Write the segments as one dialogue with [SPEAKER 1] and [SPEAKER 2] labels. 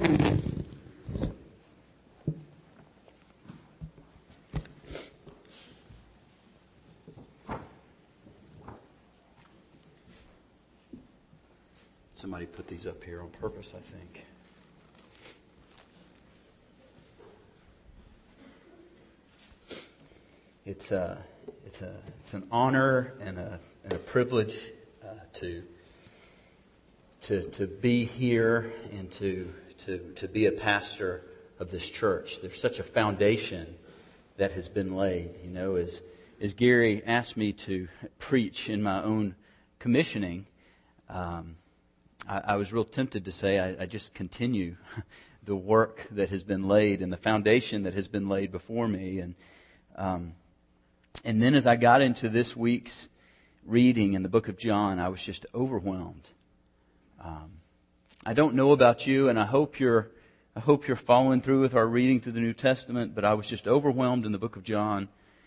[SPEAKER 1] Somebody put these up here on purpose, I think. It's an honor and a privilege to be here and to be a pastor of this church. There's such a foundation that has been laid. You know, as Gary asked me to preach in my own commissioning, I was real tempted to say I just continue the work that has been laid and the foundation that has been laid before me. And then as I got into this week's reading in the book of John, I was just overwhelmed. I don't know about you, and I hope you're following through with our reading through the New Testament, but I was just overwhelmed in the book of John,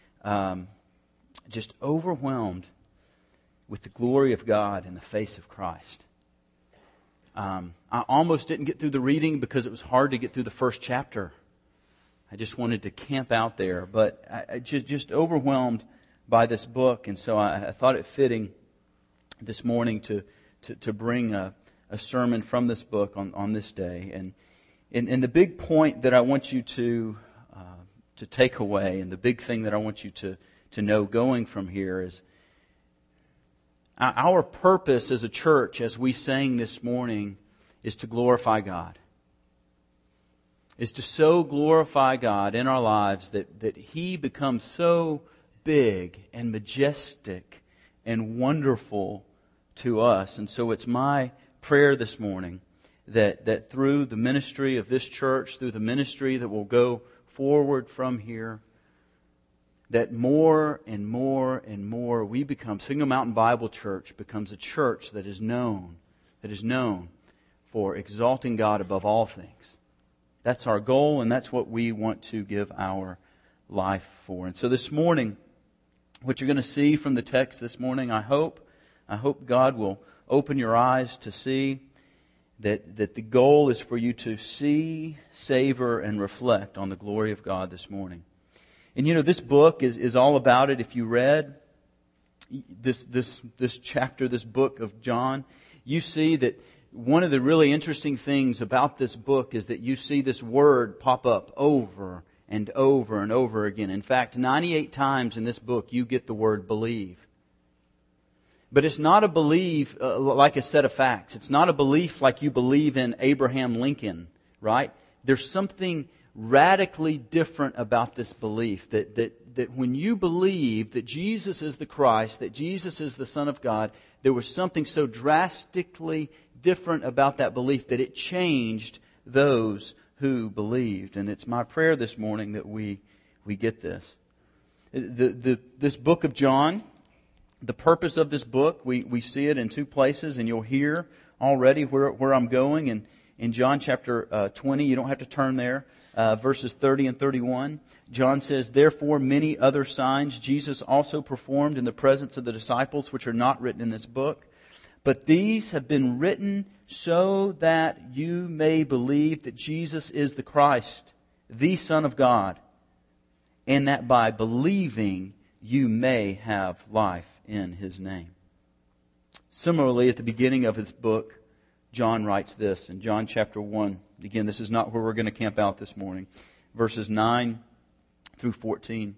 [SPEAKER 1] just overwhelmed with the glory of God in the face of Christ. I almost didn't get through the reading because it was hard to get through the first chapter. I just wanted to camp out there, but I just overwhelmed by this book, and so I thought it fitting this morning to bring a sermon from this book on this day. And the big point that I want you to take away, and the big thing that I want you to know going from here is our purpose as a church, as we sang this morning, is to glorify God. Is to so glorify God in our lives that He becomes so big and majestic and wonderful to us. And so it's my prayer this morning that through the ministry of this church, through the ministry that will go forward from here, that more and more and more we become, Signal Mountain Bible Church becomes a church that is known for exalting God above all things. That's our goal, and that's what we want to give our life for. And so this morning, what you're going to see from the text this morning, I hope God will open your eyes to see that the goal is for you to see, savor, and reflect on the glory of God this morning. And you know, this book is all about it. If you read this chapter, this book of John, you see that one of the really interesting things about this book is that you see this word pop up over and over and over again. In fact, 98 times in this book you get the word believe. But it's not a belief like a set of facts. It's not a belief like you believe in Abraham Lincoln, right? There's something radically different about this belief that when you believe that Jesus is the Christ, that Jesus is the Son of God, there was something so drastically different about that belief that it changed those who believed. And it's my prayer this morning that we get this. This book of John, the purpose of this book, we see it in two places, and you'll hear already where I'm going. In John chapter 20, you don't have to turn there, verses 30 and 31. John says, "Therefore many other signs Jesus also performed in the presence of the disciples, which are not written in this book. But these have been written so that you may believe that Jesus is the Christ, the Son of God, and that by believing you may have life in His name." Similarly, at the beginning of his book, John writes this in John chapter 1. Again, this is not where we're going to camp out this morning. Verses 9 through 14.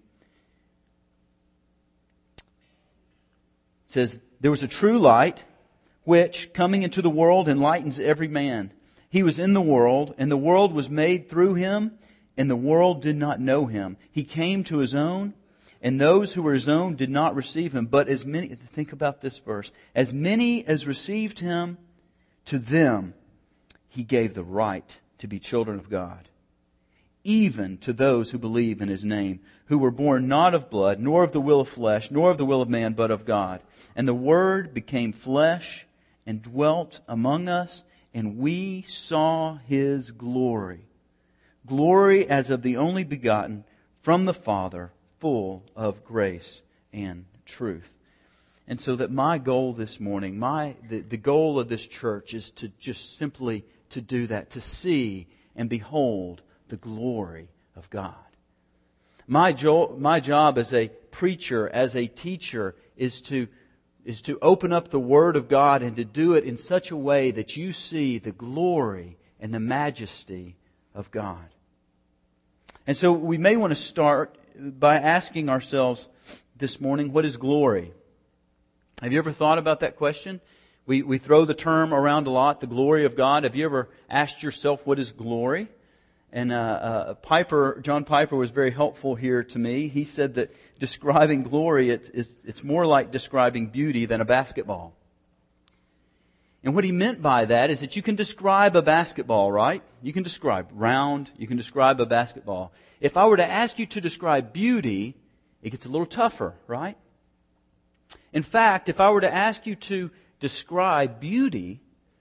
[SPEAKER 1] It says, "There was a true light, which, coming into the world, enlightens every man. He was in the world, and the world was made through Him, and the world did not know Him. He came to His own, and those who were His own did not receive Him. But as many," think about this verse, "as many as received Him, to them He gave the right to be children of God, even to those who believe in His name, who were born not of blood, nor of the will of flesh, nor of the will of man, but of God. And the Word became flesh and dwelt among us, and we saw His glory. Glory as of the only begotten from the Father, full of grace and truth." And so that my goal this morning, the goal of this church is to just simply to do that, to see and behold the glory of God. My job as a preacher, as a teacher, is to open up the Word of God and to do it in such a way that you see the glory and the majesty of God. And so we may want to start by asking ourselves this morning, what is glory? Have you ever thought about that question? We throw the term around a lot, the glory of God. Have you ever asked yourself, what is glory? And John Piper was very helpful here to me. He said that describing glory, it's more like describing beauty than a basketball. And what he meant by that is that you can describe a basketball, right? You can describe round, you can describe a basketball. If I were to ask you to describe beauty, it gets a little tougher, right? In fact, if I were to ask you to describe beauty,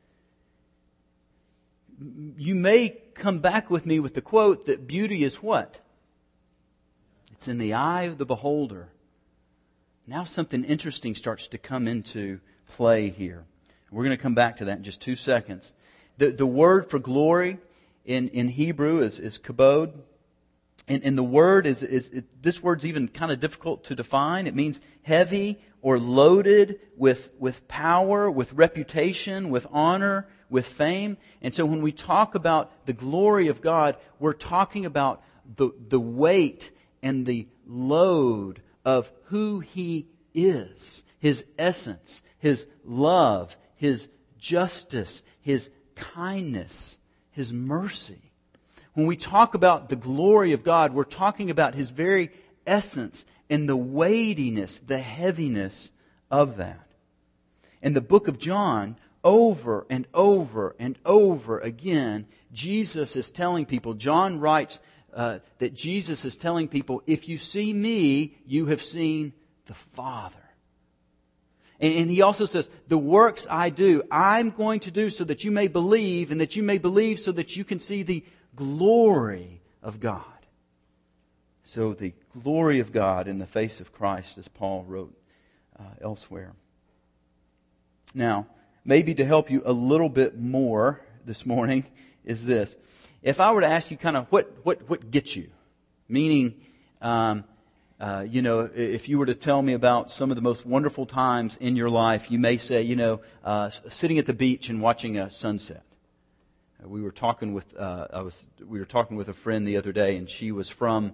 [SPEAKER 1] you may come back with me with the quote that beauty is what? It's in the eye of the beholder. Now something interesting starts to come into play here. We're going to come back to that in just 2 seconds. The word for glory in Hebrew is kabod. And the word this word's even kind of difficult to define. It means heavy or loaded with power, with reputation, with honor, with fame. And so when we talk about the glory of God, we're talking about the weight and the load of who He is, His essence, His love, His justice, His kindness, His mercy. When we talk about the glory of God, we're talking about His very essence and the weightiness, the heaviness of that. In the book of John, over and over and over again, Jesus is telling people, John writes that Jesus is telling people, if you see me, you have seen the Father. And he also says, the works I do, I'm going to do so that you may believe, and that you may believe so that you can see the glory of God. So the glory of God in the face of Christ, as Paul wrote elsewhere. Now, maybe to help you a little bit more this morning is this. If I were to ask you kind of what gets you, meaning, if you were to tell me about some of the most wonderful times in your life, you may say, sitting at the beach and watching a sunset. We were talking with a friend the other day, and she was from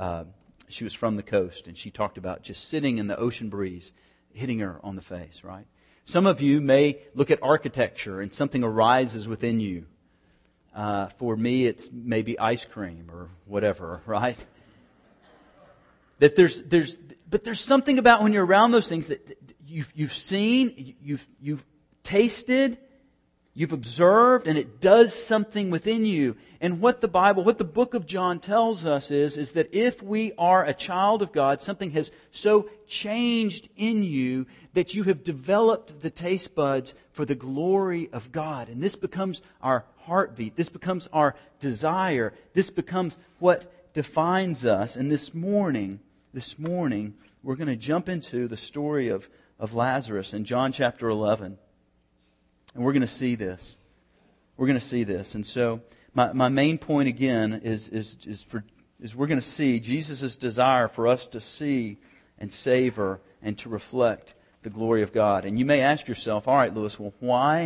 [SPEAKER 1] the coast, and she talked about just sitting in the ocean breeze, hitting her on the face, right? Some of you may look at architecture and something arises within you. For me, it's maybe ice cream or whatever, right? That there's something about when you're around those things that you've seen, you've tasted, you've observed, and it does something within you. And what the book of John tells us is that if we are a child of God, something has so changed in you that you have developed the taste buds for the glory of God. And this becomes our heartbeat. This becomes our desire. This becomes what defines us. And this morning, we're going to jump into the story of Lazarus in John chapter 11. And we're going to see this. And so my main point again is we're going to see Jesus' desire for us to see and savor and to reflect the glory of God. And you may ask yourself, all right, Lewis, well,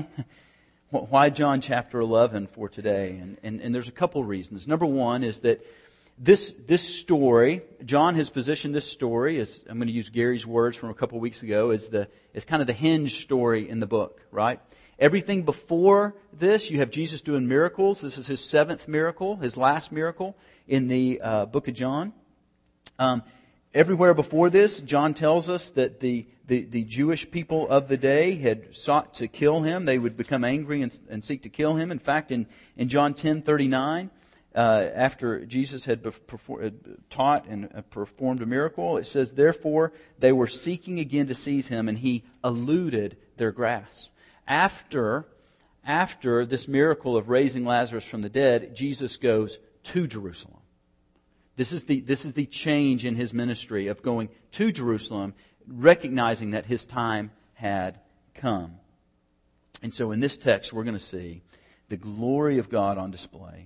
[SPEAKER 1] why John chapter 11 for today? And there's a couple reasons. Number one is that this story, John has positioned this story as, I'm going to use Gary's words from a couple weeks ago, as kind of the hinge story in the book, right? Everything before this, you have Jesus doing miracles. This is His 7th miracle, His last miracle in the book of John. Everywhere before this, John tells us that the Jewish people of the day had sought to kill Him. They would become angry and seek to kill Him. In fact, in John 10:39, after Jesus had taught and performed a miracle, it says, therefore, they were seeking again to seize Him, and He eluded their grasp. After this miracle of raising Lazarus from the dead, Jesus goes to Jerusalem. This is the change in His ministry of going to Jerusalem, recognizing that His time had come. And so in this text, we're going to see the glory of God on display.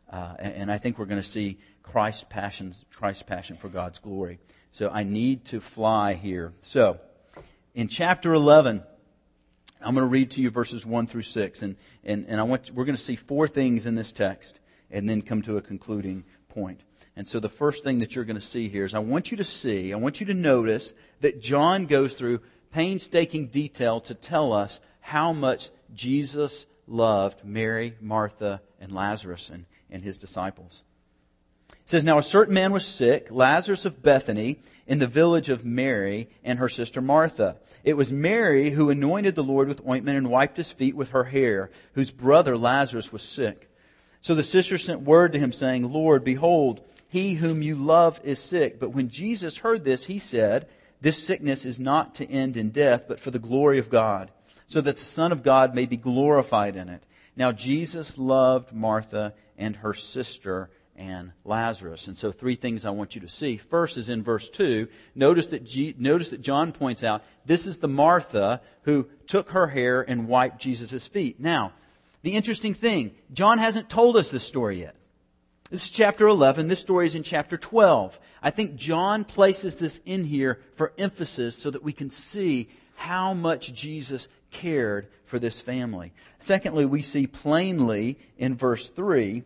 [SPEAKER 1] And I think we're going to see Christ's passion for God's glory. So I need to fly here. So, in chapter 11, I'm going to read to you verses 1 through 6. And we're going to see four things in this text and then come to a concluding point. And so the first thing that you're going to see here is I want you to notice that John goes through painstaking detail to tell us how much Jesus loved Mary, Martha, and Lazarus and his disciples. It says, "Now a certain man was sick, Lazarus of Bethany, in the village of Mary and her sister Martha. It was Mary who anointed the Lord with ointment and wiped his feet with her hair, whose brother Lazarus was sick. So the sister sent word to him, saying, 'Lord, behold, he whom you love is sick.' But when Jesus heard this, he said, 'This sickness is not to end in death, but for the glory of God, so that the Son of God may be glorified in it.' Now Jesus loved Martha and her sister and Lazarus." And so three things I want you to see. First is in verse 2. Notice that John points out this is the Martha who took her hair and wiped Jesus' feet. Now, the interesting thing, John hasn't told us this story yet. This is chapter 11. This story is in chapter 12. I think John places this in here for emphasis so that we can see how much Jesus cared for this family. Secondly, we see plainly in verse 3,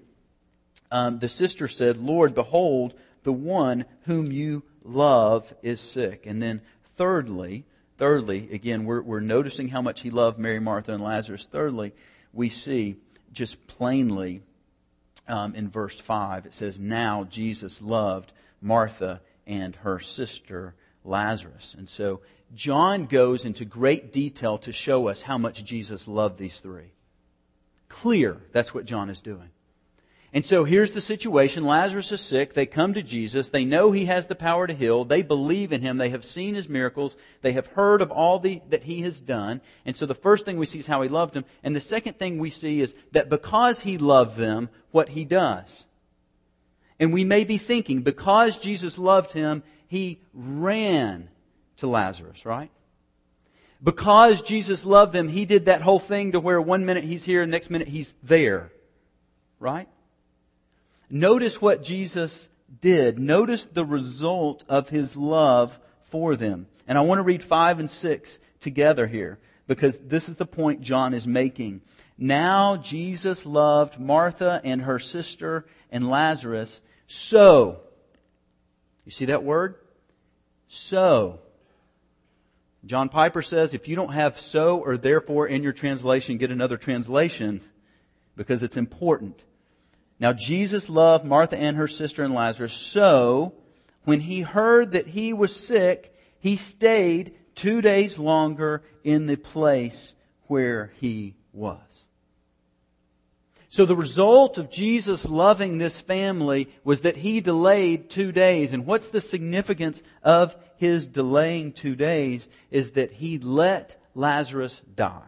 [SPEAKER 1] the sister said, "Lord, behold, the one whom you love is sick." And then thirdly, again, we're noticing how much he loved Mary, Martha, and Lazarus. Thirdly, we see just plainly in verse 5, it says, "Now Jesus loved Martha and her sister Lazarus." And so John goes into great detail to show us how much Jesus loved these three. Clear, that's what John is doing. And so here's the situation. Lazarus is sick. They come to Jesus. They know He has the power to heal. They believe in Him. They have seen His miracles. They have heard of all that He has done. And so the first thing we see is how He loved them. And the second thing we see is that because He loved them, what He does. And we may be thinking, because Jesus loved him, He ran to Lazarus, right? Because Jesus loved them, He did that whole thing to where one minute He's here, next minute He's there, right? Notice what Jesus did. Notice the result of His love for them. And I want to read 5 and 6 together here, because this is the point John is making. "Now Jesus loved Martha and her sister and Lazarus, so," you see that word? So. John Piper says, if you don't have "so" or "therefore" in your translation, get another translation, because it's important. "Now Jesus loved Martha and her sister and Lazarus, so when He heard that he was sick, He stayed 2 days longer in the place where he was." So the result of Jesus loving this family was that He delayed 2 days. And what's the significance of His delaying 2 days? Is that He let Lazarus die.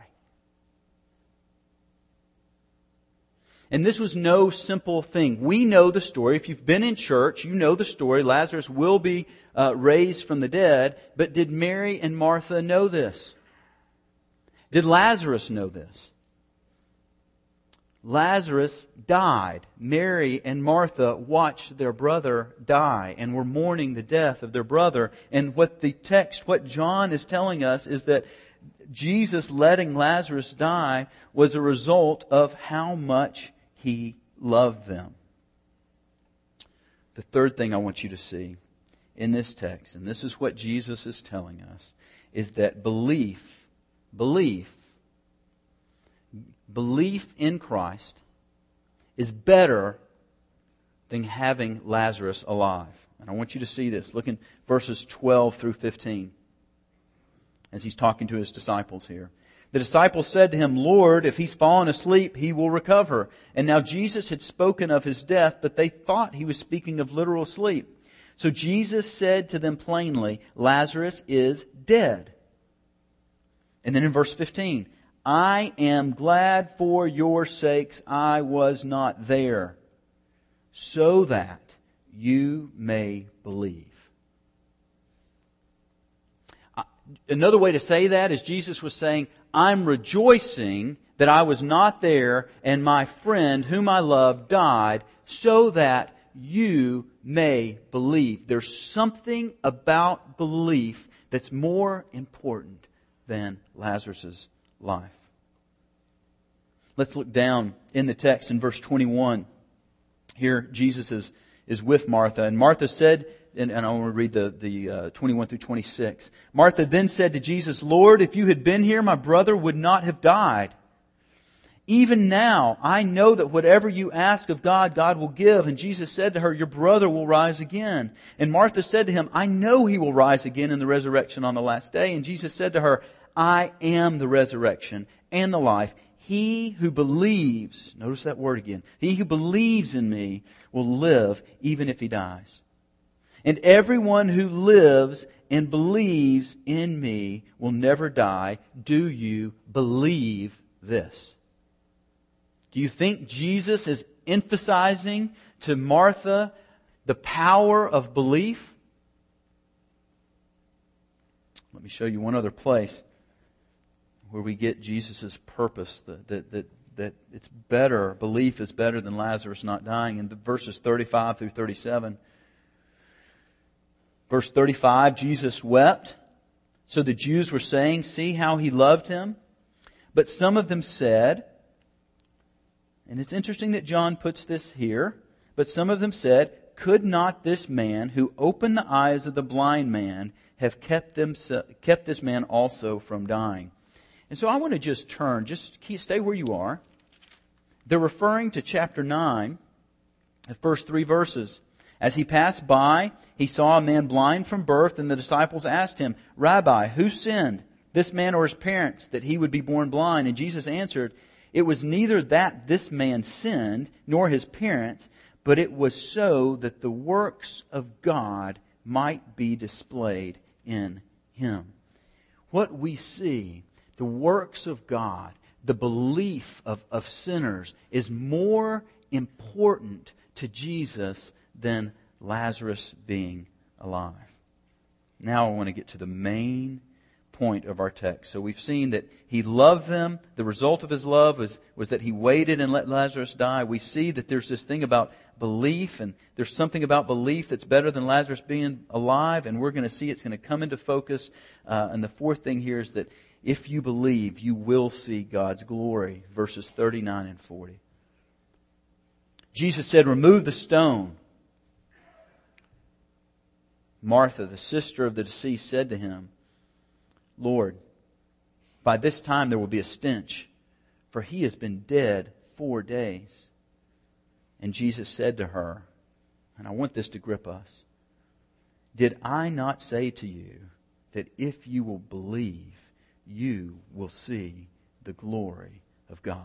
[SPEAKER 1] And this was no simple thing. We know the story. If you've been in church, you know the story. Lazarus will be raised from the dead. But did Mary and Martha know this? Did Lazarus know this? Lazarus died. Mary and Martha watched their brother die and were mourning the death of their brother. And what John is telling us is that Jesus letting Lazarus die was a result of how much He loved them. The third thing I want you to see in this text, and this is what Jesus is telling us, is that belief in Christ is better than having Lazarus alive. And I want you to see this. Look in verses 12 through 15 as He's talking to His disciples here. "The disciples said to Him, 'Lord, if he's fallen asleep, he will recover.' And now Jesus had spoken of his death, but they thought He was speaking of literal sleep. So Jesus said to them plainly, 'Lazarus is dead.'" And then in verse 15, "I am glad for your sakes I was not there, so that you may believe." Another way to say that is Jesus was saying, I'm rejoicing that I was not there and my friend whom I love died so that you may believe. There's something about belief that's more important than Lazarus' life. Let's look down in the text in verse 21. Here Jesus is with Martha. And Martha said, and I want to read the 21 through 26. Martha then said to Jesus, Lord, if you had been here, my brother would not have died. Even now, I know that whatever you ask of God, God will give. And Jesus said to her, your brother will rise again. And Martha said to him, I know he will rise again in the resurrection on the last day. And Jesus said to her, I am the resurrection and the life. He who believes, notice that word again, he who believes in me will live even if he dies. And everyone who lives and believes in me will never die. Do you believe this? Do you think Jesus is emphasizing to Martha the power of belief? Let me show you one other place where we get Jesus' purpose, that it's better, belief is better than Lazarus not dying. In the verses 35 through 37. Verse 35, Jesus wept. So the Jews were saying, see how he loved him. But some of them said, and it's interesting that John puts this here, but some of them said, could not this man who opened the eyes of the blind man have kept this man also from dying? And so I want to just stay where you are. They're referring to chapter 9, the first 3 verses. As he passed by, he saw a man blind from birth, and the disciples asked him, Rabbi, who sinned, this man or his parents, that he would be born blind? And Jesus answered, it was neither that this man sinned, nor his parents, but it was so that the works of God might be displayed in him. What we see, the works of God, the belief of sinners, is more important to Jesus than Lazarus being alive. Now I want to get to the main point of our text. So we've seen that he loved them. The result of his love was that he waited and let Lazarus die. We see that there's this thing about belief, and there's something about belief that's better than Lazarus being alive, and we're going to see it's going to come into focus. And the fourth thing here is that if you believe, you will see God's glory. Verses 39 and 40. Jesus said, remove the stone. Martha, the sister of the deceased, said to him, Lord, by this time there will be a stench, for he has been dead 4 days. And Jesus said to her, and I want this to grip us, did I not say to you that if you will believe, you will see the glory of God?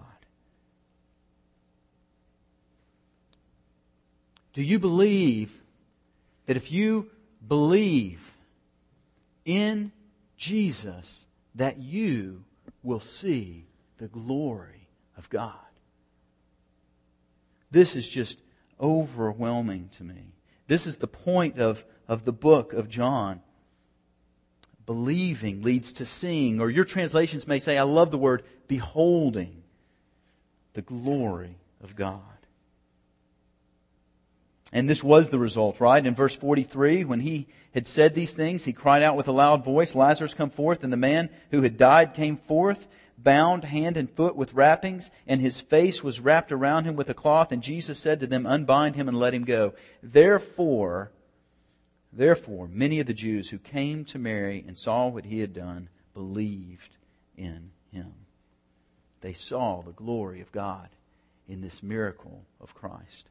[SPEAKER 1] Do you believe that if you believe in Jesus, that you will see the glory of God? This is just overwhelming to me. This is the point of the book of John. Believing leads to seeing, or your translations may say, I love the word, beholding the glory of God. And this was the result, right? In verse 43, when he had said these things, he cried out with a loud voice, Lazarus, come forth. And the man who had died came forth, bound hand and foot with wrappings, and his face was wrapped around him with a cloth. And Jesus said to them, unbind him and let him go. Therefore, many of the Jews who came to Mary and saw what he had done believed in him. They saw the glory of God in this miracle of Christ.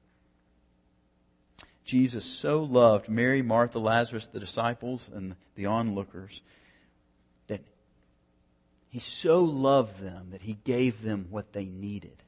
[SPEAKER 1] Jesus so loved Mary, Martha, Lazarus, the disciples, and the onlookers that he so loved them that he gave them what they needed.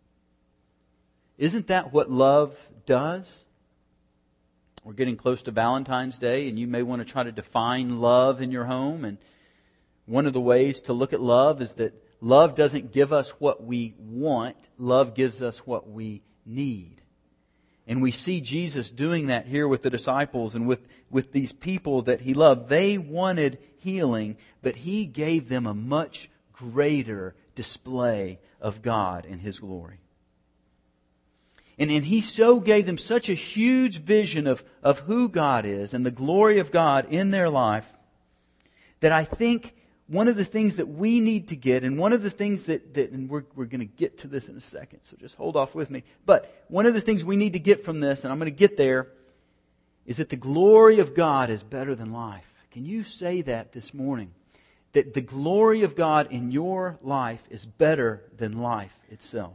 [SPEAKER 1] Isn't that what love does? We're getting close to Valentine's Day, and you may want to try to define love in your home. And one of the ways to look at love is that love doesn't give us what we want. Love gives us what we need. And we see Jesus doing that here with the disciples and with these people that he loved. They wanted healing, but he gave them a much greater display of God and his glory. And He so gave them such a huge vision of who God is and the glory of God in their life that I think one of the things that we need to get, and one of the things that and we're going to get to this in a second, so just hold off with me. But one of the things we need to get from this, and I'm going to get there, is that the glory of God is better than life. Can you say that this morning? That the glory of God in your life is better than life itself.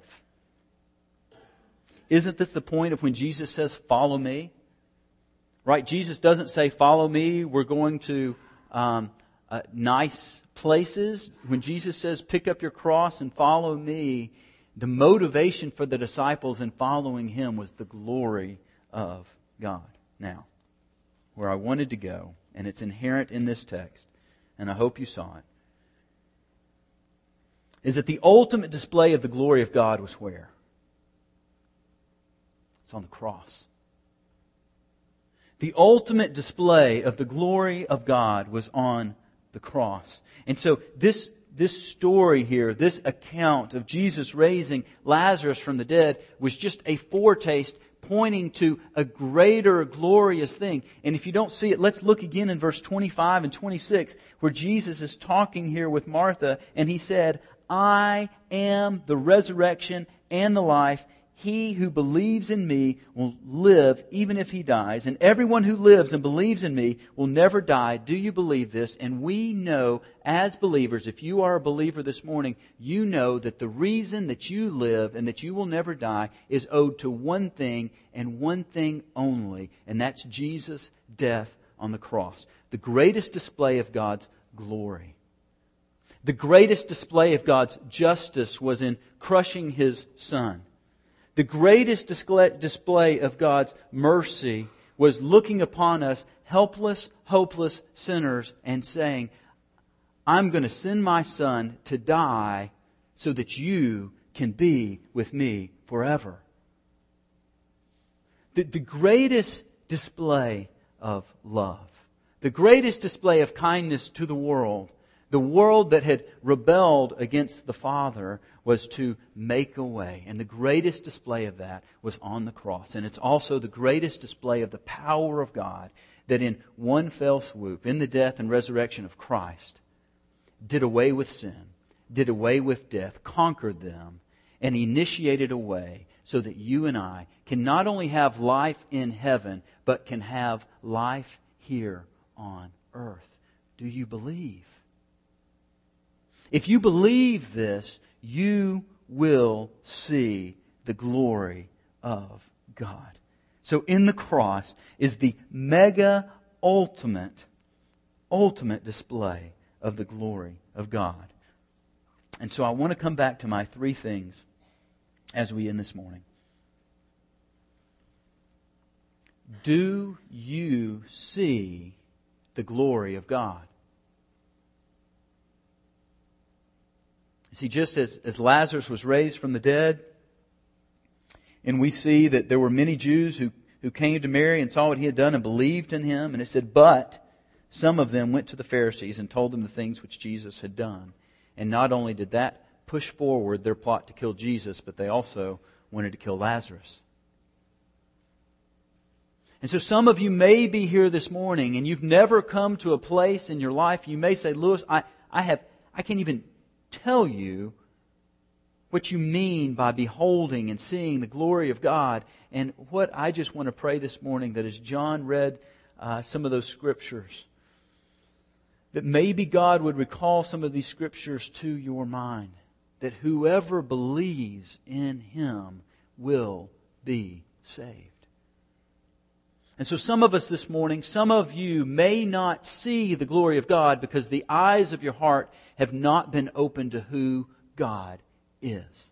[SPEAKER 1] Isn't this the point of when Jesus says, follow me? Right? Jesus doesn't say, follow me, we're going to nice places. When Jesus says, pick up your cross and follow me, the motivation for the disciples in following Him was the glory of God. Now, where I wanted to go, and it's inherent in this text, and I hope you saw it, is that the ultimate display of the glory of God was where? It's on the cross. The ultimate display of the glory of God was on the cross. And so this story here, this account of Jesus raising Lazarus from the dead was just a foretaste pointing to a greater glorious thing. And if you don't see it, let's look again in verse 25 and 26 where Jesus is talking here with Martha and He said, I am the resurrection and the life. He who believes in me will live even if he dies. And everyone who lives and believes in me will never die. Do you believe this? And we know as believers, if you are a believer this morning, you know that the reason that you live and that you will never die is owed to one thing and one thing only. And that's Jesus' death on the cross. The greatest display of God's glory. The greatest display of God's justice was in crushing His Son. The greatest display of God's mercy was looking upon us, helpless, hopeless sinners, and saying, I'm going to send my Son to die so that you can be with me forever. The greatest display of love, the greatest display of kindness to the world that had rebelled against the Father, was to make a way. And the greatest display of that was on the cross. And it's also the greatest display of the power of God that in one fell swoop, in the death and resurrection of Christ, did away with sin, did away with death, conquered them, and initiated a way so that you and I can not only have life in heaven, but can have life here on earth. Do you believe? If you believe this, you will see the glory of God. So in the cross is the mega ultimate display of the glory of God. And so I want to come back to my three things as we end this morning. Do you see the glory of God? See, just as Lazarus was raised from the dead, and we see that there were many Jews who came to Mary and saw what he had done and believed in him. And it said, but some of them went to the Pharisees and told them the things which Jesus had done. And not only did that push forward their plot to kill Jesus, but they also wanted to kill Lazarus. And so some of you may be here this morning and you've never come to a place in your life. You may say, Lewis, I can't even tell you what you mean by beholding and seeing the glory of God. And what I just want to pray this morning, that as John read some of those scriptures, that maybe God would recall some of these scriptures to your mind. That whoever believes in Him will be saved. And so some of us this morning, some of you may not see the glory of God because the eyes of your heart have not been opened to who God is.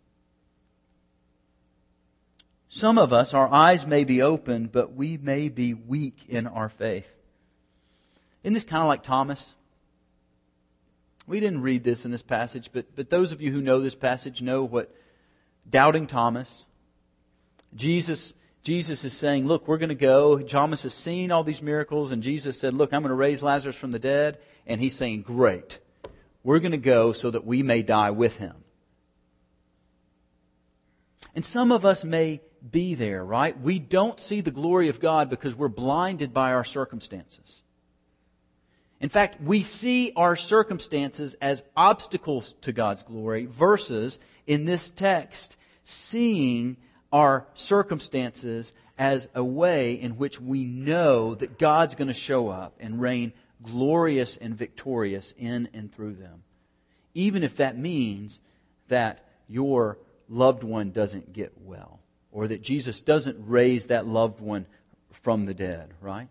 [SPEAKER 1] Some of us, our eyes may be open, but we may be weak in our faith. Isn't this kind of like Thomas? We didn't read this in this passage, but those of you who know this passage know what doubting Thomas. Jesus is saying, look, we're going to go. Thomas has seen all these miracles, and Jesus said, look, I'm going to raise Lazarus from the dead. And he's saying, great. We're going to go so that we may die with him. And some of us may be there, right? We don't see the glory of God because we're blinded by our circumstances. In fact, we see our circumstances as obstacles to God's glory versus, in this text, seeing our circumstances as a way in which we know that God's going to show up and reign glorious and victorious in and through them. Even if that means that your loved one doesn't get well, or that Jesus doesn't raise that loved one from the dead, right?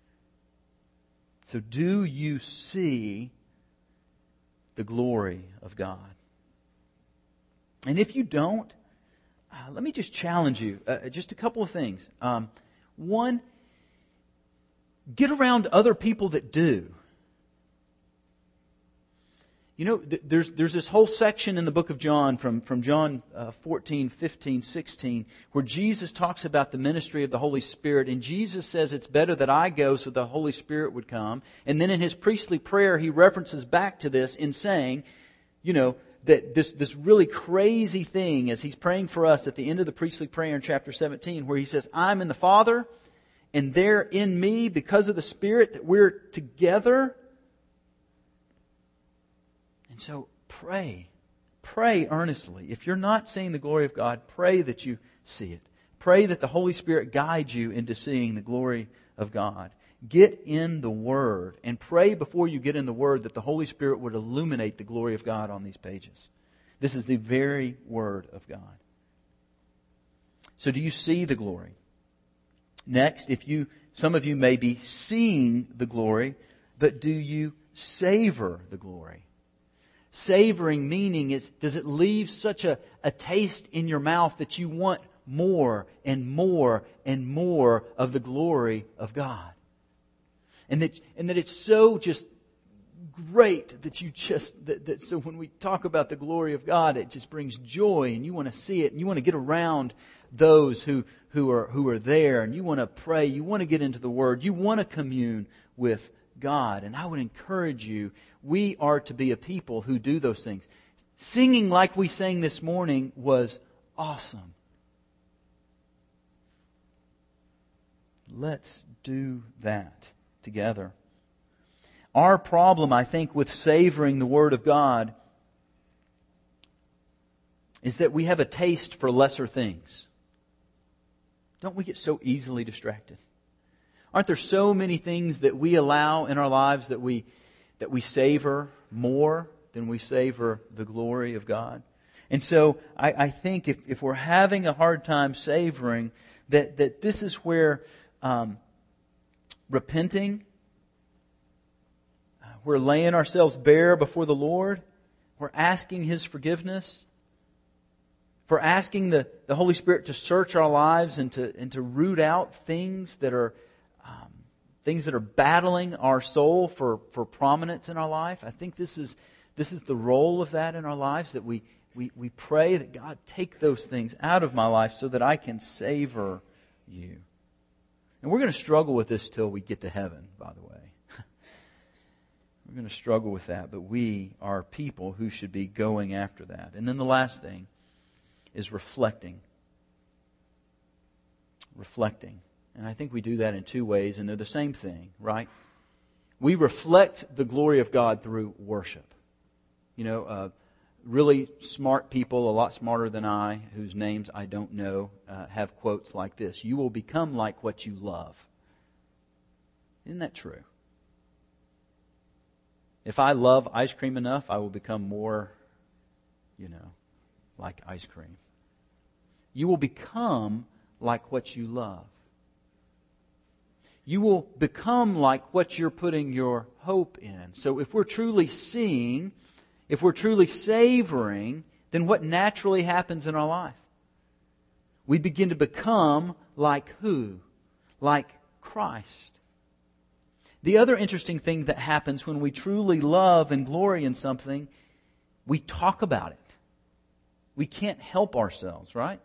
[SPEAKER 1] So do you see the glory of God? And if you don't, let me just challenge you. Just a couple of things. One, get around other people that do. You know, there's this whole section in the book of John, from John 14, 15, 16, where Jesus talks about the ministry of the Holy Spirit. And Jesus says it's better that I go so the Holy Spirit would come. And then in His priestly prayer, He references back to this in saying, you know, that this really crazy thing as He's praying for us at the end of the priestly prayer in chapter 17, where He says, I'm in the Father, and they're in me because of the Spirit, that we're together. And so pray earnestly. If you're not seeing the glory of God, pray that you see it. Pray that the Holy Spirit guides you into seeing the glory of God. Get in the Word and pray before you get in the Word that the Holy Spirit would illuminate the glory of God on these pages. This is the very Word of God. So do you see the glory? Next, some of you may be seeing the glory, but do you savor the glory? Savoring meaning is, does it leave such a taste in your mouth that you want more and more and more of the glory of God? And that it's so just great that you just, so when we talk about the glory of God, it just brings joy and you want to see it and you want to get around those who are there and you want to pray, you want to get into the Word, you want to commune with God. And I would encourage you, we are to be a people who do those things. Singing like we sang this morning was awesome. Let's do that together. Our problem, I think, with savoring the Word of God is that we have a taste for lesser things. Don't we get so easily distracted? Aren't there so many things that we allow in our lives that we savor more than we savor the glory of God? And so I think if we're having a hard time savoring, that this is where repenting, we're laying ourselves bare before the Lord, we're asking His forgiveness, for asking the Holy Spirit to search our lives and to root out things that are battling our soul for prominence in our life. I think this is the role of that in our lives, that we pray that God take those things out of my life so that I can savor You. And we're going to struggle with this till we get to heaven, by the way. We're going to struggle with that, but we are people who should be going after that. And then the last thing is reflecting. Reflecting. And I think we do that in two ways, and they're the same thing, right? We reflect the glory of God through worship. You know, really smart people, a lot smarter than I, whose names I don't know, have quotes like this: "You will become like what you love." Isn't that true? If I love ice cream enough, I will become more, like ice cream. You will become like what you love. You will become like what you're putting your hope in. So if we're truly seeing, if we're truly savoring, then what naturally happens in our life? We begin to become like who? Like Christ. The other interesting thing that happens when we truly love and glory in something, we talk about it. We can't help ourselves, right?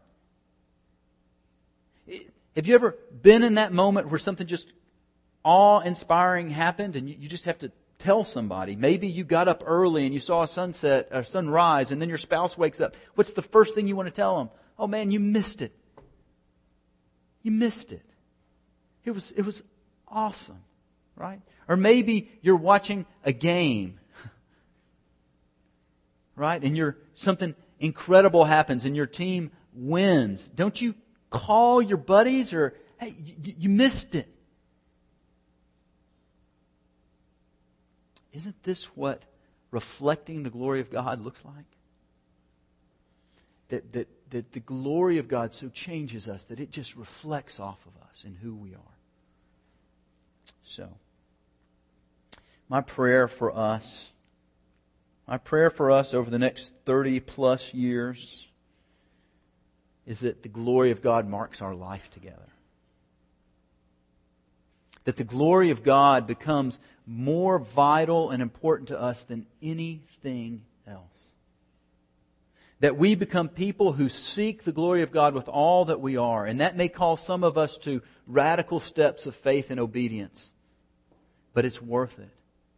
[SPEAKER 1] Have you ever been in that moment where something just awe-inspiring happened and you just have to tell somebody? Maybe you got up early and you saw a sunset or sunrise, and then your spouse wakes up. What's the first thing you want to tell them? Oh man, you missed it. You missed it. It was awesome, right? Or maybe you're watching a game, right? And something incredible happens and your team wins. Don't you call your buddies or, hey, you missed it. Isn't this what reflecting the glory of God looks like? That the glory of God so changes us that it just reflects off of us in who we are. So, my prayer for us over the next 30 plus years is that the glory of God marks our life together. That the glory of God becomes more vital and important to us than anything else. That we become people who seek the glory of God with all that we are. And that may call some of us to radical steps of faith and obedience. But it's worth it.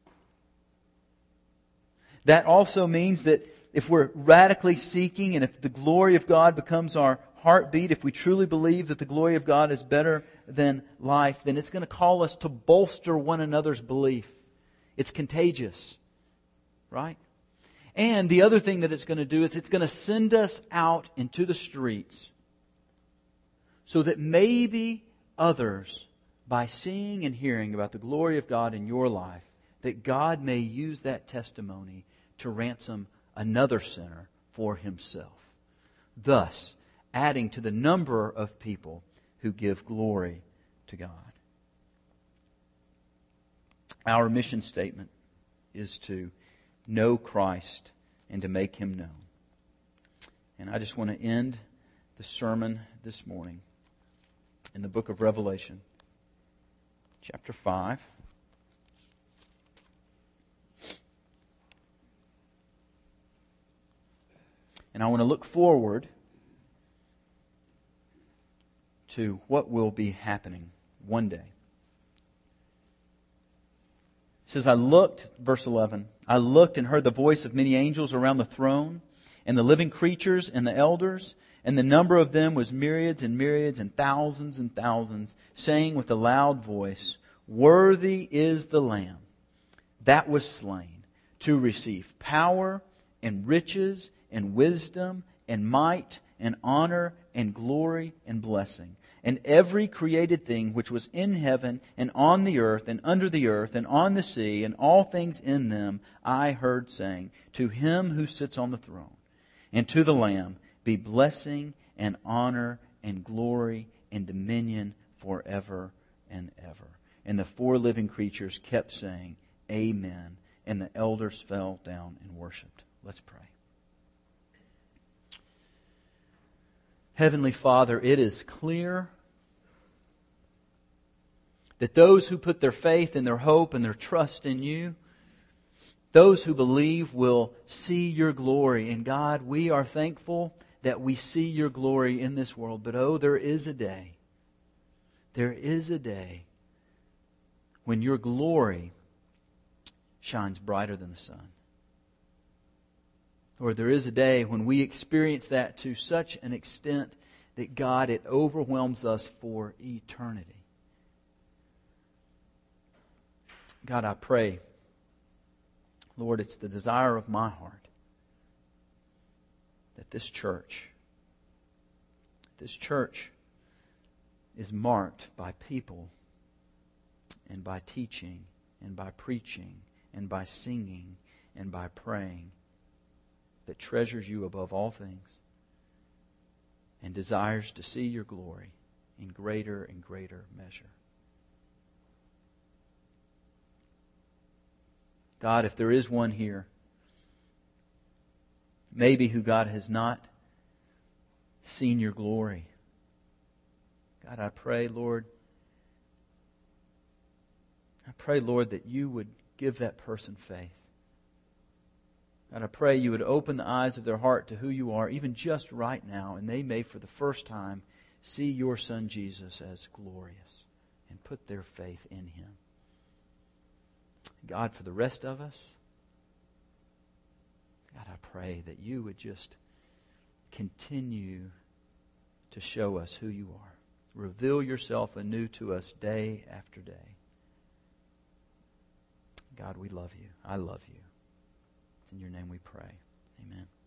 [SPEAKER 1] That also means that if we're radically seeking and if the glory of God becomes our heartbeat, if we truly believe that the glory of God is better than life, then it's going to call us to bolster one another's belief. It's contagious, right? And the other thing that it's going to do is it's going to send us out into the streets so that maybe others, by seeing and hearing about the glory of God in your life, that God may use that testimony to ransom another sinner for Himself. Thus, adding to the number of people who give glory to God. Our mission statement is to know Christ and to make Him known. And I just want to end the sermon this morning in the book of Revelation, chapter 5. And I want to look forward to what will be happening one day. It says, I looked, verse 11, I looked and heard the voice of many angels around the throne, and the living creatures and the elders, and the number of them was myriads and myriads and thousands, saying with a loud voice, Worthy is the Lamb that was slain to receive power and riches and wisdom and might and honor and glory and blessing. And every created thing which was in heaven and on the earth and under the earth and on the sea and all things in them, I heard saying, To Him who sits on the throne and to the Lamb be blessing and honor and glory and dominion forever and ever. And the four living creatures kept saying, Amen. And the elders fell down and worshipped. Let's pray. Heavenly Father, it is clear that those who put their faith and their hope and their trust in You, those who believe will see Your glory. And God, we are thankful that we see Your glory in this world. But there is a day when Your glory shines brighter than the sun. Lord, there is a day when we experience that to such an extent that, God, it overwhelms us for eternity. God, I pray, Lord, it's the desire of my heart that this church is marked by people and by teaching and by preaching and by singing and by praying that treasures You above all things and desires to see Your glory in greater and greater measure. God, if there is one here, maybe who, God, has not seen Your glory, God, I pray, Lord, that You would give that person faith. God, I pray You would open the eyes of their heart to who You are, even just right now, and they may for the first time see Your Son Jesus as glorious and put their faith in Him. God, for the rest of us, God, I pray that You would just continue to show us who You are. Reveal yourself anew to us day after day. God, we love you. I love you. It's in your name we pray. Amen.